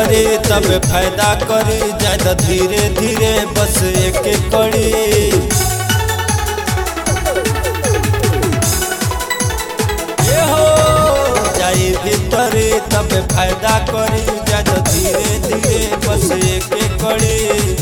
भीतरी तब फायदा करी ज्यादा धीरे धीरे बस एक कड़ी जाई भीतरी तब फायदा करी ज्यादा धीरे धीरे बस एक कड़ी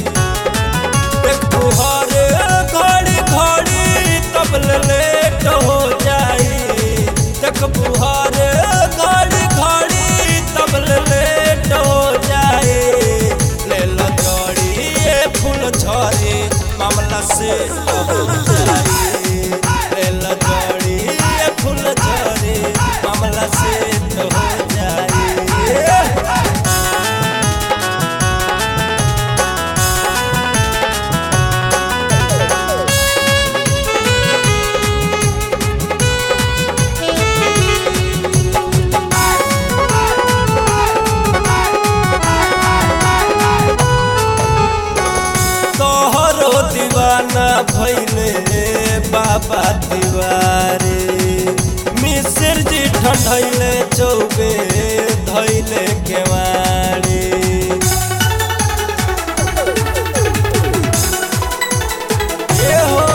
तुहरे घड़ी घड़ी तब लेट हो जाई तक बुहारे घड़ी घड़ी तब लेट हो जाए ले ला जोड़ी ये फूल झड़ी मामला से हो जाए ले ला जोड़ी ये फूल झड़ी मामला से हो जाए दीवाना भैले बाबा दीवारे मिसिर जी ठंडैले चौबे धैले केवाड़ी हो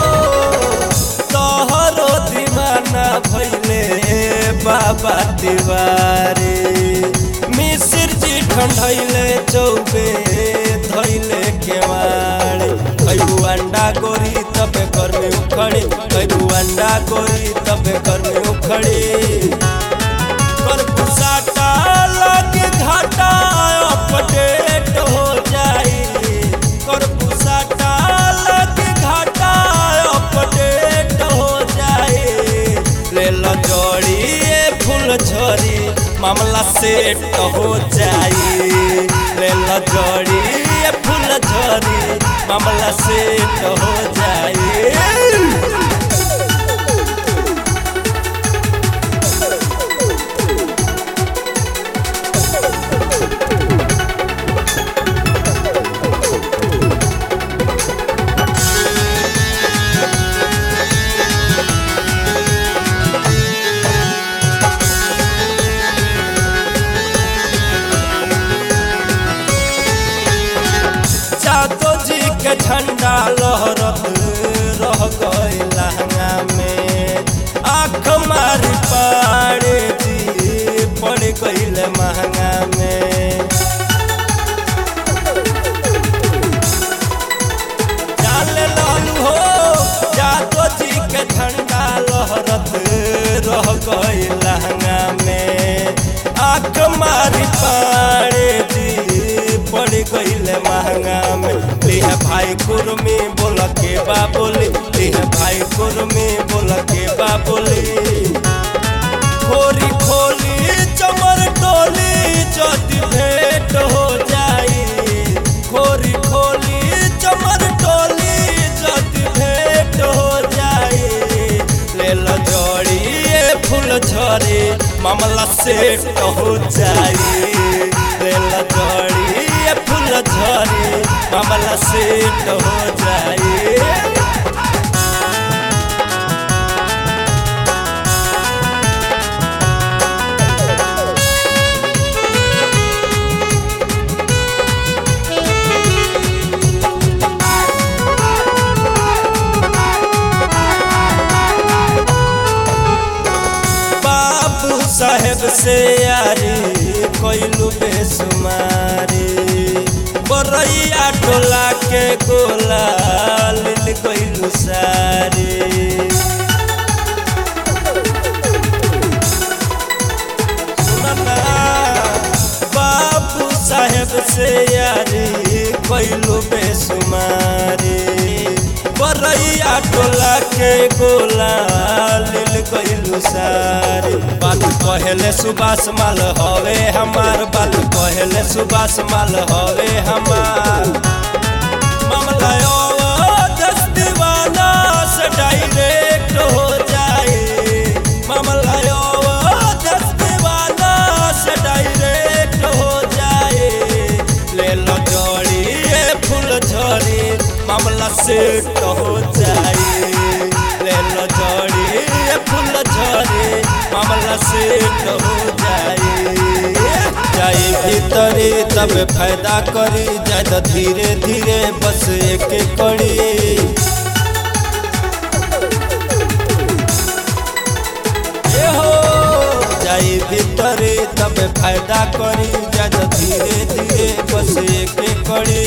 तोहरो दीवाना भैले बाबा दीवारे मिसिर जी ठंडैले चौबे धैले केवाड़ी कईबू अंडा गोरी तबे कर में उखड़ी कईबू अंडा गोरी तबे कर में उखड़ी कर पुसाटा लगे घाटा अपडेट हो जाई कर पुसाटा लगे घाटा अपडेट हो जाए ले ला जोड़ी ये फूल झड़ी मामला सेट हो जाई ले ला जोड़ी ये फूल झड़ी मामला सेट हो जाए जादो जी के झंडा लहरत रह गई लहंगा में आँख मारी पाड़े जी पड़ गई महंगा में जाले लालू हो जादो जी के झंडा लहरत रह गई लहंगा में आँख मारी पाड़े जी पड़ गई महंगा में लिह भाई कुर्मी बोल के बाबोली लिह भाई कुर्मी बोल के बाबोली खोरी खोली चमर टोली जदि भेंट हो जाई खोरी खोली चमर टोली जदि भेंट हो जाई ले ला जोड़ी ये फूल झड़ी मामला सेट हो जाई ले ला जोड़ी ये फूल झड़ी मामला सेट हो जाए बाबू साहेब से यारी कोइलू बेसुमारी बरैया टोला के गोला लिल कोइलू सारी सुनना बाबू साहेब से यारी कोइलू बेसुमारी बरैया टोला के गोला लिल कोइलू सारी बात कहले सुबास माल हवे हमार बात कहले सुबास माल हवे हमार मामला दस दीवाना से डायरेक्ट हो जाए मामला दस दीवाना से डायरेक्ट हो जाए ले लो जोड़ी ये फूल झड़ी मामला सेट हो जाए ले लो जोड़ी ये फूल झड़ी मामला सेट हो जाए जाए भीतर तरे तब फायदा करी ज्यादा धीरे धीरे बस एक कड़ी जाई भीतरे तब फायदा करी ज्यादा धीरे धीरे बस एक कड़ी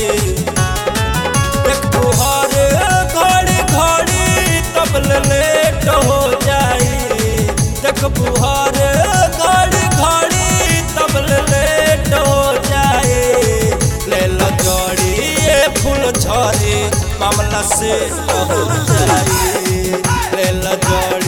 तुहरे घड़ी घड़ी तब लेट हो जाई देख बुहारे घड़ी घड़ी तब लेट हो जाए ले लो जोड़ी ये फूल झड़ी मामला से हो जाए ले लो जोड़ी